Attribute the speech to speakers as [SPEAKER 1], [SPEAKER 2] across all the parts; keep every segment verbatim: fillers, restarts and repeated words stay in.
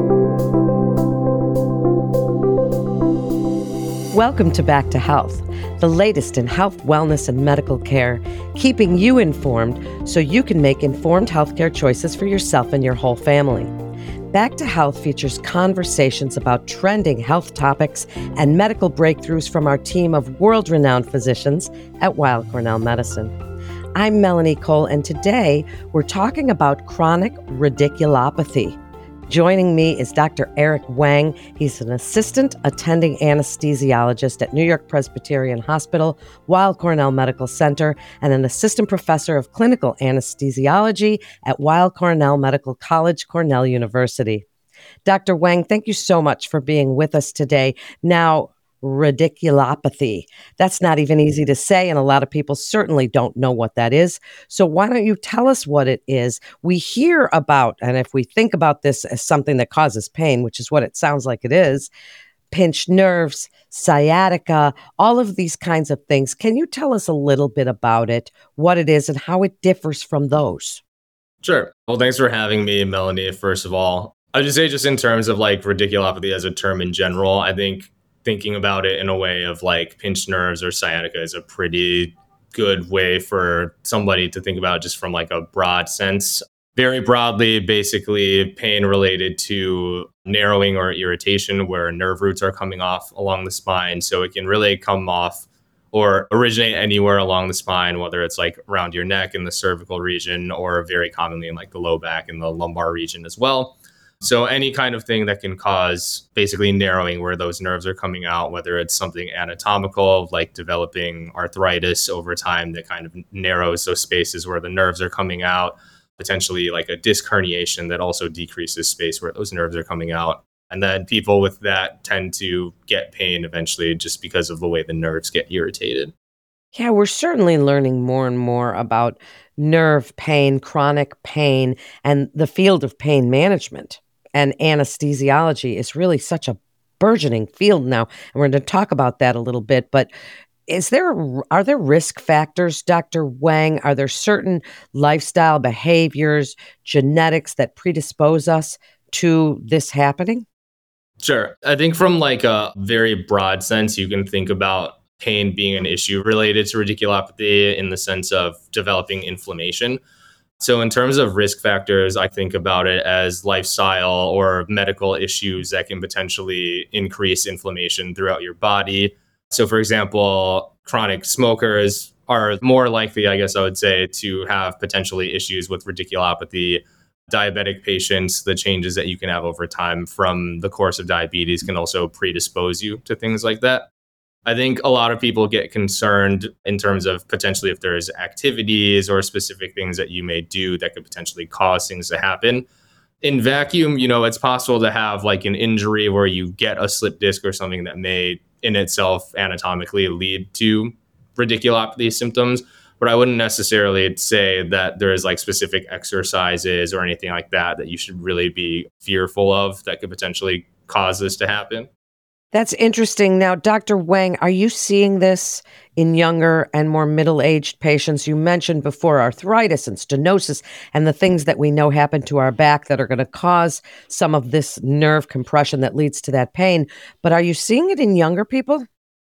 [SPEAKER 1] Welcome to Back to Health, the latest in health, wellness, and medical care, keeping you informed so you can make informed healthcare choices for yourself and your whole family. Back to Health features conversations about trending health topics and medical breakthroughs from our team of world-renowned physicians at Weill Cornell Medicine. I'm Melanie Cole, and today we're talking about chronic radiculopathy. Joining me is Doctor Eric Wang. He's an assistant attending anesthesiologist at New York Presbyterian Hospital, Weill Cornell Medical Center, and an assistant professor of clinical anesthesiology at Weill Cornell Medical College, Cornell University. Doctor Wang, thank you so much for being with us today. Now, radiculopathy. That's not even easy to say, and a lot of people certainly don't know what that is. So why don't you tell us what it is? We hear about, and if we think about this as something that causes pain, which is what it sounds like it is, pinched nerves, sciatica, all of these kinds of things. Can you tell us a little bit about it, what it is, and how it differs from those?
[SPEAKER 2] Sure. Well, thanks for having me, Melanie, first of all. I would just say just in terms of like radiculopathy as a term in general, I think thinking about it in a way of like pinched nerves or sciatica is a pretty good way for somebody to think about just from like a broad sense. Very broadly, basically pain related to narrowing or irritation where nerve roots are coming off along the spine. So it can really come off or originate anywhere along the spine, whether it's like around your neck in the cervical region or very commonly in like the low back and the lumbar region as well. So any kind of thing that can cause basically narrowing where those nerves are coming out, whether it's something anatomical, like developing arthritis over time that kind of narrows those spaces where the nerves are coming out, potentially like a disc herniation that also decreases space where those nerves are coming out. And then people with that tend to get pain eventually just because of the way the nerves get irritated.
[SPEAKER 1] Yeah, we're certainly learning more and more about nerve pain, chronic pain, and the field of pain management. And anesthesiology is really such a burgeoning field now. And we're going to talk about that a little bit. But is there are there risk factors, Doctor Wang? Are there certain lifestyle behaviors, genetics that predispose us to this happening?
[SPEAKER 2] Sure. I think from like a very broad sense, you can think about pain being an issue related to radiculopathy in the sense of developing inflammation. So in terms of risk factors, I think about it as lifestyle or medical issues that can potentially increase inflammation throughout your body. So for example, chronic smokers are more likely, I guess I would say, to have potentially issues with radiculopathy. Diabetic patients, the changes that you can have over time from the course of diabetes can also predispose you to things like that. I think a lot of people get concerned in terms of potentially if there's activities or specific things that you may do that could potentially cause things to happen. In vacuum, you know, it's possible to have like an injury where you get a slip disc or something that may in itself anatomically lead to radiculopathy symptoms. But I wouldn't necessarily say that there's like specific exercises or anything like that that you should really be fearful of that could potentially cause this to happen.
[SPEAKER 1] That's interesting. Now, Doctor Wang, are you seeing this in younger and more middle-aged patients? You mentioned before arthritis and stenosis and the things that we know happen to our back that are going to cause some of this nerve compression that leads to that pain. But are you seeing it in younger people?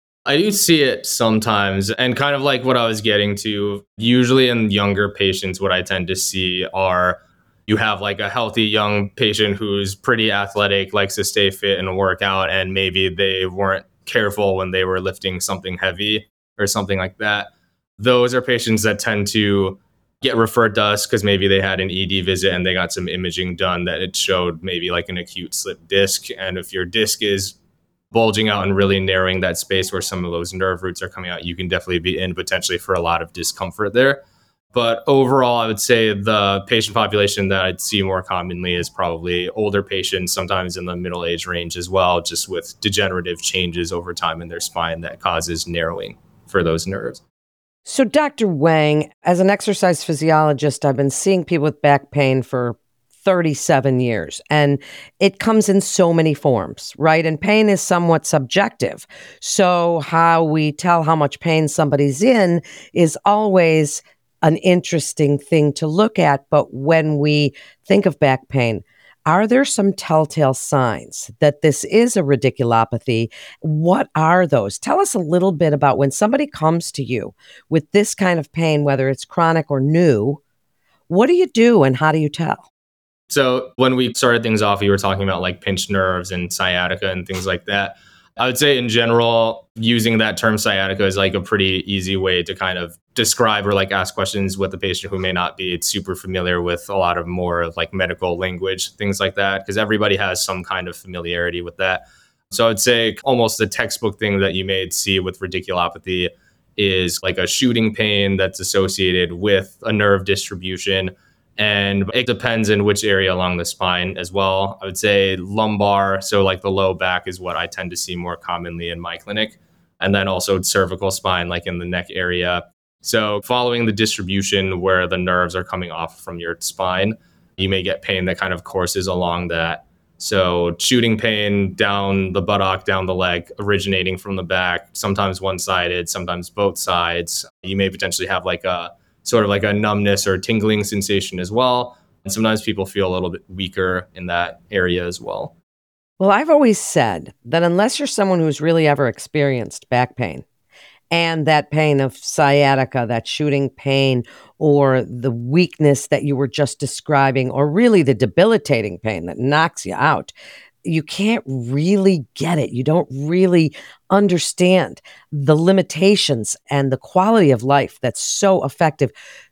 [SPEAKER 2] I do see it sometimes. And kind of like what I was getting to, usually in younger patients, what I tend to see are you have like a healthy young patient who's pretty athletic, likes to stay fit and work out, and maybe they weren't careful when they were lifting something heavy or something like that. Those are patients that tend to get referred to us because maybe they had an E D visit and they got some imaging done that it showed maybe like an acute slip disc. And if your disc is bulging out and really narrowing that space where some of those nerve roots are coming out, you can definitely be in potentially for a lot of discomfort there. But overall, I would say the patient population that I'd see more commonly is probably older patients, sometimes in the middle age range as well, just with degenerative changes over time in their spine that causes narrowing for those nerves.
[SPEAKER 1] So, Doctor Wang, as an exercise physiologist, I've been seeing people with back pain for thirty-seven years, and it comes in so many forms, right? And pain is somewhat subjective. So how we tell how much pain somebody's in is always an interesting thing to look at. But when we think of back pain, Are there some telltale signs that this is a radiculopathy? What are those? Tell us a little bit about when somebody comes to you with this kind of pain, whether it's chronic or new, what do you do and how do you tell?
[SPEAKER 2] So when we started things off, we were talking about like pinched nerves and sciatica and things like that. I would say in general, using that term sciatica is like a pretty easy way to kind of describe or like ask questions with the patient who may not be super familiar with a lot of more of like medical language, things like that, because everybody has some kind of familiarity with that. So I would say almost the textbook thing that you may see with radiculopathy is like a shooting pain that's associated with a nerve distribution. And it depends in which area along the spine as well. I would say lumbar, so like the low back is what I tend to see more commonly in my clinic. And then also cervical spine, like in the neck area. So following the distribution where the nerves are coming off from your spine, you may get pain that kind of courses along that. So shooting pain down the buttock, down the leg, originating from the back, sometimes one-sided, sometimes both sides. You may potentially have like a sort of like a numbness or tingling sensation as well. And sometimes people feel a little bit weaker in that area as well.
[SPEAKER 1] Well, I've always said that unless you're someone who's really ever experienced back pain and that pain of sciatica, that shooting pain, or the weakness that you were just describing, or really the debilitating pain that knocks you out, you can't really get it. You don't really understand the limitations and the quality of life that's so effective.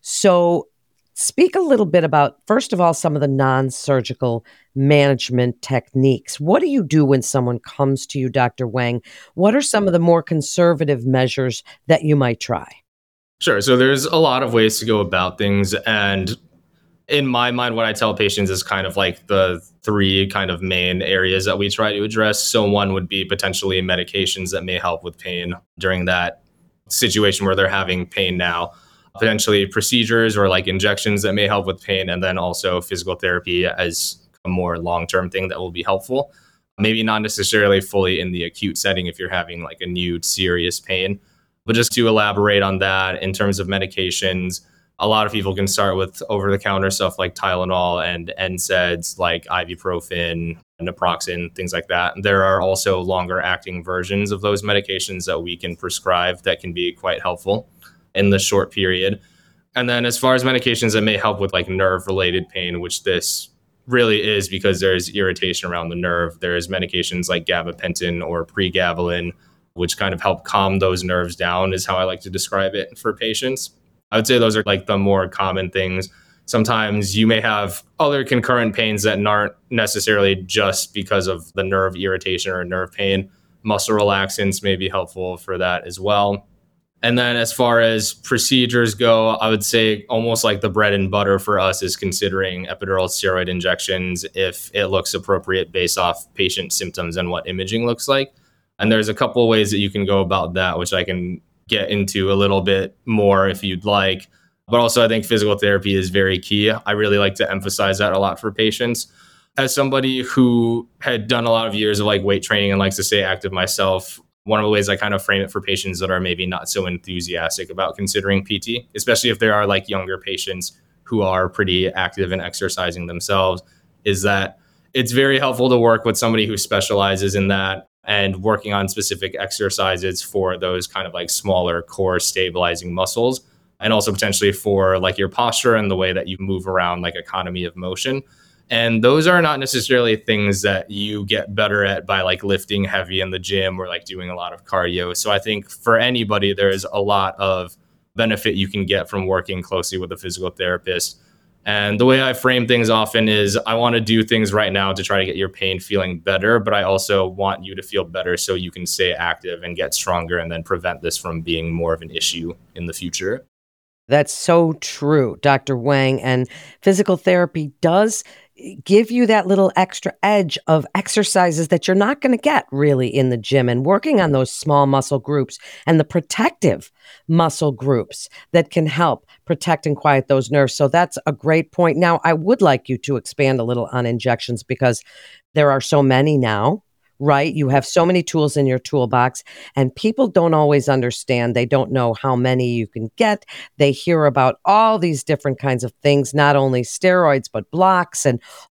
[SPEAKER 1] So, speak a little bit about, first of all, some of the non surgical management techniques. What do you do when someone comes to you, Doctor Wang? What are some of the more conservative measures that you might try?
[SPEAKER 2] Sure. So there's a lot of ways to go about things. And in my mind, what I tell patients is kind of like the three kind of main areas that we try to address. So one would be potentially medications that may help with pain during that situation where they're having pain now, potentially procedures or like injections that may help with pain, and then also physical therapy as a more long-term thing that will be helpful. Maybe not necessarily fully in the acute setting if you're having like a new serious pain, but just to elaborate on that in terms of medications, a lot of people can start with over-the-counter stuff like Tylenol and N SAIDs like ibuprofen, naproxen, things like that. There are also longer-acting versions of those medications that we can prescribe that can be quite helpful in the short period. And then as far as medications that may help with like nerve-related pain, which this really is because there's irritation around the nerve, there's medications like gabapentin or pregabalin, which kind of help calm those nerves down, is how I like to describe it for patients. I would say those are like the more common things. Sometimes you may have other concurrent pains that aren't necessarily just because of the nerve irritation or nerve pain. Muscle relaxants may be helpful for that as well. And then as far as procedures go, I would say almost like the bread and butter for us is considering epidural steroid injections if it looks appropriate based off patient symptoms and what imaging looks like. And there's a couple of ways that you can go about that, which I can get into a little bit more if you'd like. But also, I think physical therapy is very key. I really like to emphasize that a lot for patients. As somebody who had done a lot of years of like weight training and likes to stay active myself, one of the ways I kind of frame it for patients that are maybe not so enthusiastic about considering P T, especially if there are like younger patients who are pretty active in exercising themselves, is that it's very helpful to work with somebody who specializes in that and working on specific exercises for those kind of like smaller core stabilizing muscles, and also potentially for like your posture and the way that you move around, like economy of motion. And those are not necessarily things that you get better at by like lifting heavy in the gym or like doing a lot of cardio. So I think for anybody, there's a lot of benefit you can get from working closely with a physical therapist. And the way I frame things often is I want to do things right now to try to get your pain feeling better, but I also want you to feel better so you can stay active and get stronger and then prevent this from being more of an issue in the future.
[SPEAKER 1] That's so true, Doctor Wang. And physical therapy does give you that little extra edge of exercises that you're not going to get really in the gym, and working on those small muscle groups and the protective muscle groups that can help protect and quiet those nerves. So that's a great point. Now, I would like you to expand a little on injections because there are so many now. Right? You have so many tools in your toolbox, and people don't always understand. They don't know how many you can get. They hear about all these different kinds of things, not only steroids, but blocks and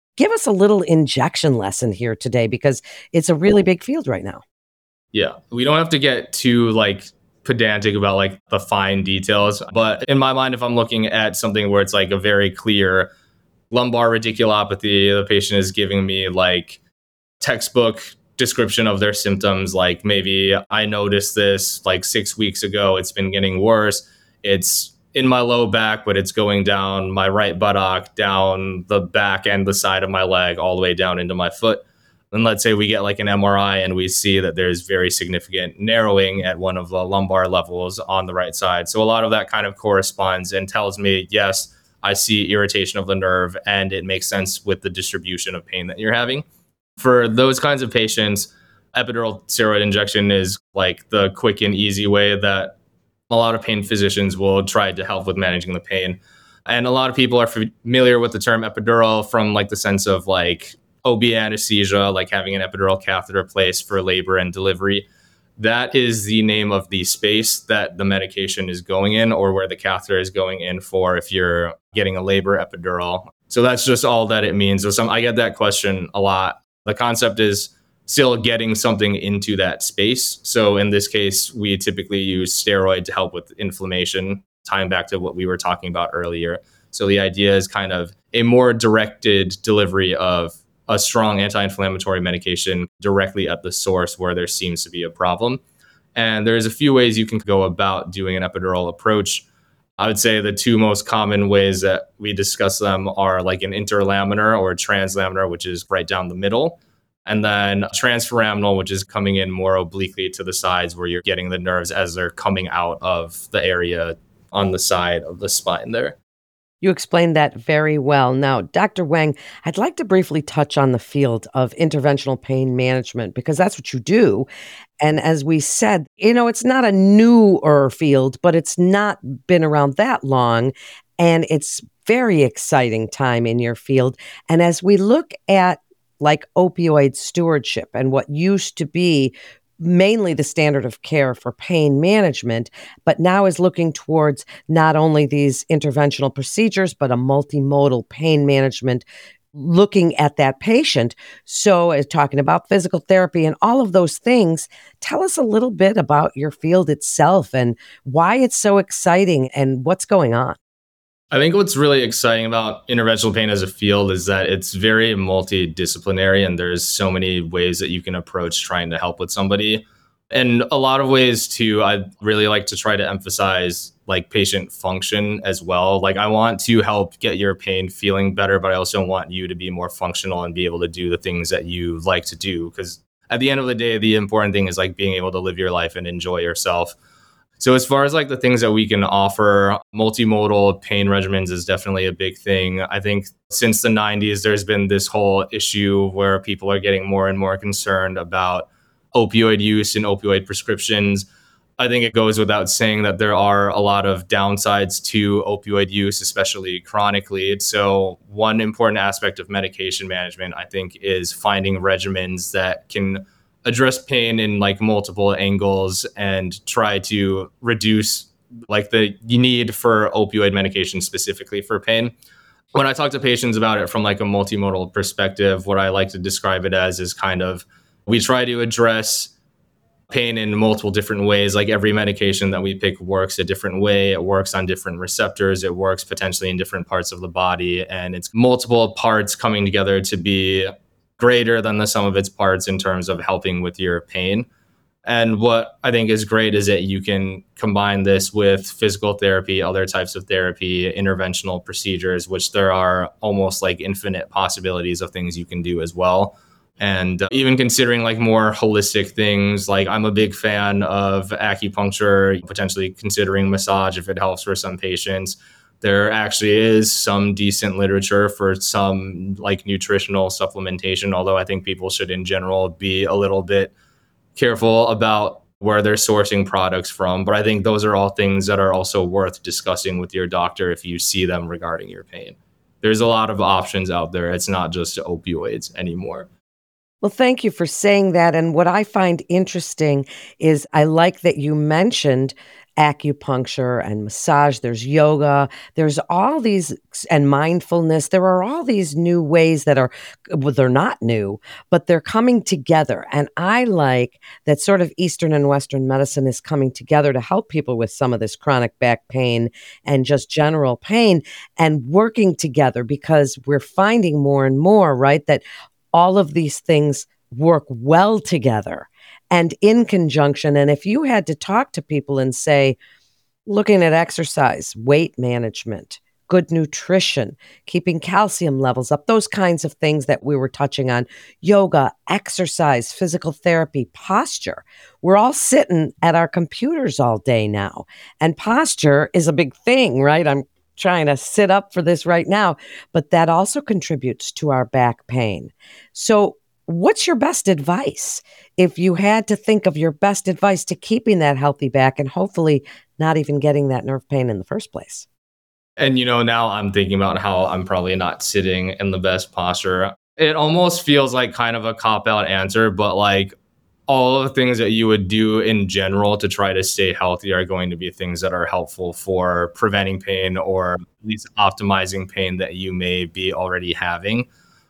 [SPEAKER 1] Give us a little injection lesson here today because it's a really big field right now.
[SPEAKER 2] Yeah, we don't have to get too like pedantic about like the fine details, but in my mind, if I'm looking at something where it's like a very clear lumbar radiculopathy, the patient is giving me like textbook description of their symptoms, like maybe I noticed this like six weeks ago, it's been getting worse. It's in my low back, but it's going down my right buttock, down the back and the side of my leg, all the way down into my foot. And let's say we get like an M R I and we see that there's very significant narrowing at one of the lumbar levels on the right side. So a lot of that kind of corresponds and tells me, yes, I see irritation of the nerve and it makes sense with the distribution of pain that you're having. For those kinds of patients, epidural steroid injection is like the quick and easy way that a lot of pain physicians will try to help with managing the pain. And a lot of people are familiar with the term epidural from like the sense of like O B anesthesia, like having an epidural catheter placed for labor and delivery. That is the name of the space that the medication is going in or where the catheter is going in for if you're getting a labor epidural. So that's just all that it means. So some, I get that question a lot. The concept is still getting something into that space. So in this case, we typically use steroid to help with inflammation, tying back to what we were talking about earlier. So the idea is kind of a more directed delivery of a strong anti-inflammatory medication directly at the source where there seems to be a problem. And there's a few ways you can go about doing an epidural approach. I would say the two most common ways that we discuss them are like an interlaminar or translaminar, which is right down the middle, and then transforaminal, which is coming in more obliquely to the sides where you're getting the nerves as they're coming out of the area on the side of the spine there.
[SPEAKER 1] You explained that very well. Now, Doctor Wang, I'd like to briefly touch on the field of interventional pain management because that's what you do. And as we said, you know, it's not a newer field, but it's not been around that long. And it's very exciting time in your field. And as we look at like opioid stewardship and what used to be mainly the standard of care for pain management, but now is looking towards not only these interventional procedures, but a multimodal pain management looking at that patient. So uh, talking about physical therapy and all of those things, tell us a little bit about your field itself and why it's so exciting and what's going on.
[SPEAKER 2] I think what's really exciting about interventional pain as a field is that it's very multidisciplinary and there's so many ways that you can approach trying to help with somebody. And a lot of ways too, I really like to try to emphasize like patient function as well. Like I want to help get your pain feeling better, but I also want you to be more functional and be able to do the things that you like to do. Because at the end of the day, the important thing is like being able to live your life and enjoy yourself. So as far as like the things that we can offer, multimodal pain regimens is definitely a big thing. I think since the nineties, there's been this whole issue where people are getting more and more concerned about opioid use and opioid prescriptions. I think it goes without saying that there are a lot of downsides to opioid use, especially chronically. So one important aspect of medication management, I think, is finding regimens that can address pain in like multiple angles and try to reduce like the need for opioid medication specifically for pain. When I talk to patients about it from like a multimodal perspective, what I like to describe it as is kind of, we try to address pain in multiple different ways. Like every medication that we pick works a different way. It works on different receptors. It works potentially in different parts of the body. And it's multiple parts coming together to be greater than the sum of its parts in terms of helping with your pain. And what I think is great is that you can combine this with physical therapy, other types of therapy, interventional procedures, which there are almost like infinite possibilities of things you can do as well. And even considering like more holistic things, like I'm a big fan of acupuncture, potentially considering massage if it helps for some patients. There actually is some decent literature for some like nutritional supplementation, although I think people should in general be a little bit careful about where they're sourcing products from. But I think those are all things that are also worth discussing with your doctor if you see them regarding your pain. There's a lot of options out there. It's not just opioids anymore.
[SPEAKER 1] Well, thank you for saying that. And what I find interesting is I like that you mentioned acupuncture and massage, there's yoga, there's all these, and mindfulness. There are all these new ways that are, well, they're not new, but they're coming together. And I like that sort of Eastern and Western medicine is coming together to help people with some of this chronic back pain and just general pain and working together, because we're finding more and more, right, that all of these things work well together and in conjunction. And if you had to talk to people and say, looking at exercise, weight management, good nutrition, keeping calcium levels up, those kinds of things that we were touching on, yoga, exercise, physical therapy, posture. We're all sitting at our computers all day now. And posture is a big thing, right? I'm trying to sit up for this right now, but that also contributes to our back pain. So what's your best advice if you had to think of your best advice to keeping that healthy back and hopefully not even getting that nerve pain in the first place?
[SPEAKER 2] And, you know, now I'm thinking about how I'm probably not sitting in the best posture. It almost feels like kind of a cop-out answer, but like all of the things that you would do in general to try to stay healthy are going to be things that are helpful for preventing pain or at least optimizing pain that you may be already having.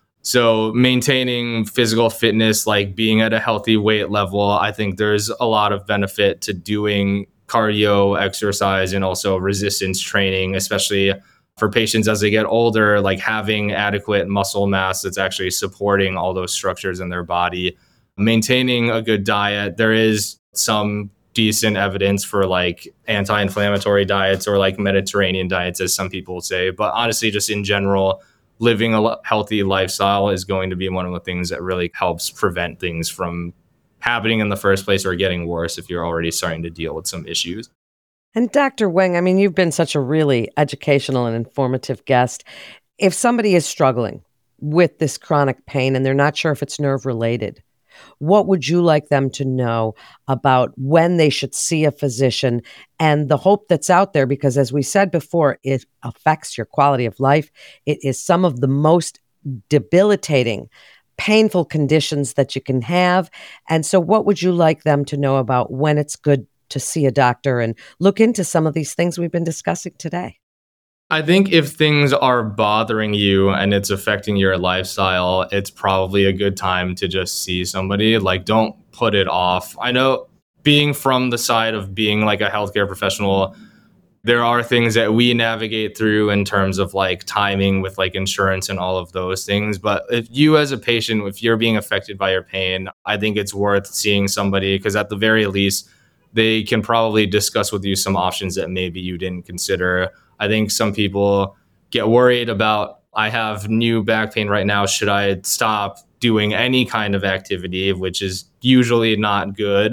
[SPEAKER 2] So maintaining physical fitness, like being at a healthy weight level, I think there's a lot of benefit to doing cardio exercise and also resistance training, especially for patients as they get older, like having adequate muscle mass that's actually supporting all those structures in their body. Maintaining a good diet. There is some decent evidence for like anti-inflammatory diets or like Mediterranean diets, as some people say. But honestly, just in general, living a healthy lifestyle is going to be one of the things that really helps prevent things from happening in the first place or getting worse if you're already starting to deal with some issues.
[SPEAKER 1] And Doctor Weng, I mean, you've been such a really educational and informative guest. If somebody is struggling with this chronic pain and they're not sure if it's nerve related, what would you like them to know about when they should see a physician and the hope that's out there? Because as we said before, it affects your quality of life. It is some of the most debilitating, painful conditions that you can have. And so what would you like them to know about when it's good to see a doctor and look into some of these things we've been discussing today?
[SPEAKER 2] I think if things are bothering you and it's affecting your lifestyle, it's probably a good time to just see somebody. Like, don't put it off. I know, being from the side of being like a healthcare professional, there are things that we navigate through in terms of like timing with like insurance and all of those things. But if you as a patient, if you're being affected by your pain, I think it's worth seeing somebody, because at the very least, they can probably discuss with you some options that maybe you didn't consider. I think some people get worried about, I have new back pain right now, should I stop doing any kind of activity, which is usually not good.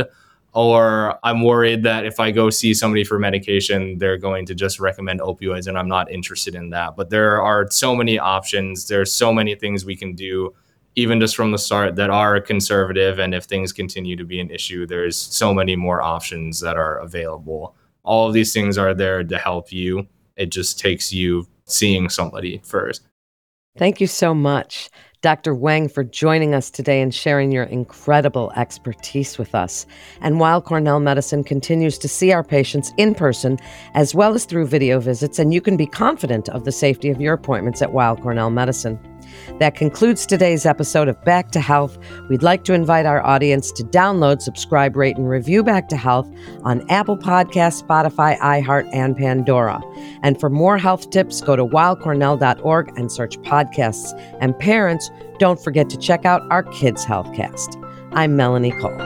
[SPEAKER 2] Or I'm worried that if I go see somebody for medication, they're going to just recommend opioids, and I'm not interested in that. But there are so many options. There's so many things we can do, even just from the start, that are conservative. And if things continue to be an issue, there's so many more options that are available. All of these things are there to help you. It just takes you seeing somebody first.
[SPEAKER 1] Thank you so much, Doctor Weng, for joining us today and sharing your incredible expertise with us. And Weill Cornell Medicine continues to see our patients in person as well as through video visits, and you can be confident of the safety of your appointments at Weill Cornell Medicine. That concludes today's episode of Back to Health. We'd like to invite our audience to download, subscribe, rate, and review Back to Health on Apple Podcasts, Spotify, iHeart, and Pandora. And for more health tips, go to weill cornell dot org and search podcasts. And parents, don't forget to check out our Kids Healthcast. I'm Melanie Cole.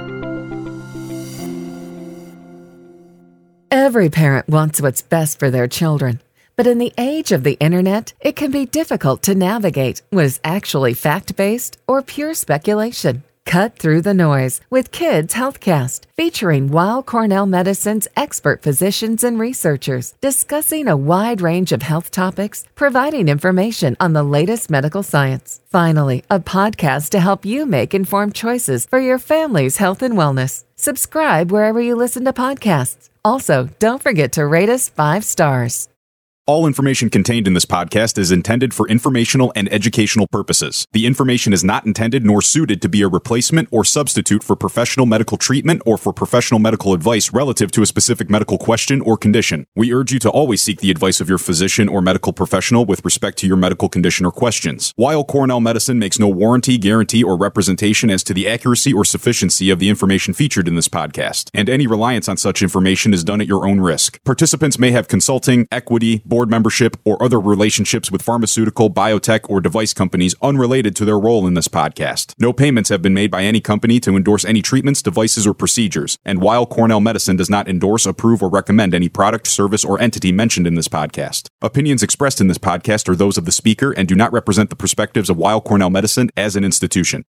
[SPEAKER 3] Every parent wants what's best for their children. But in the age of the internet, it can be difficult to navigate what is actually fact-based or pure speculation. Cut through the noise with Kids Healthcast, featuring Weill Cornell Medicine's expert physicians and researchers discussing a wide range of health topics, providing information on the latest medical science. Finally, a podcast to help you make informed choices for your family's health and wellness. Subscribe wherever you listen to podcasts. Also, don't forget to rate us five stars.
[SPEAKER 4] All information contained in this podcast is intended for informational and educational purposes. The information is not intended nor suited to be a replacement or substitute for professional medical treatment or for professional medical advice relative to a specific medical question or condition. We urge you to always seek the advice of your physician or medical professional with respect to your medical condition or questions. Weill Cornell Medicine makes no warranty, guarantee, or representation as to the accuracy or sufficiency of the information featured in this podcast, and any reliance on such information is done at your own risk. Participants may have consulting, equity, board membership, or other relationships with pharmaceutical, biotech, or device companies unrelated to their role in this podcast. No payments have been made by any company to endorse any treatments, devices, or procedures, and Weill Cornell Medicine does not endorse, approve, or recommend any product, service, or entity mentioned in this podcast. Opinions expressed in this podcast are those of the speaker and do not represent the perspectives of Weill Cornell Medicine as an institution.